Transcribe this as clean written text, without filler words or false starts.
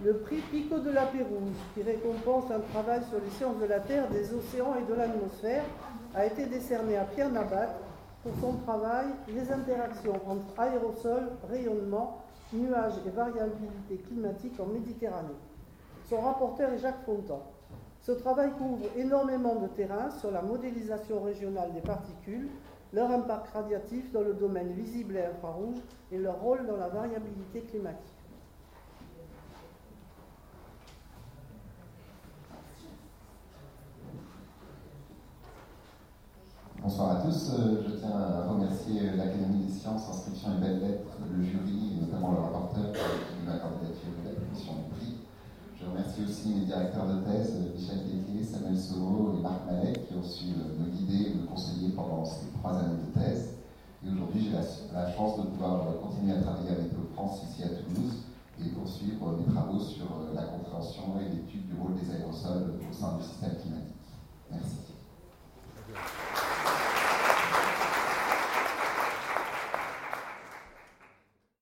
Le prix Pico de la Pérouse, qui récompense un travail sur les sciences de la Terre, des océans et de l'atmosphère, a été décerné à Pierre Nabat pour son travail « Les interactions entre aérosols, rayonnement, nuages et variabilité climatique en Méditerranée ». Son rapporteur est Jacques Fontan. Ce travail couvre énormément de terrain sur la modélisation régionale des particules, leur impact radiatif dans le domaine visible et infrarouge et leur rôle dans la variabilité climatique. Bonsoir à tous. Je tiens à remercier l'Académie des sciences, inscription et belles lettres, le jury, et notamment le rapporteur qui m'a candidature et l'attribution du prix. Je remercie aussi mes directeurs de thèse, Michel Desquier, Samuel Somo et Marc Malek, qui ont su me guider et me conseiller pendant ces 3 années de thèse. Et aujourd'hui, j'ai la chance de pouvoir continuer à travailler avec France ici à Toulouse et poursuivre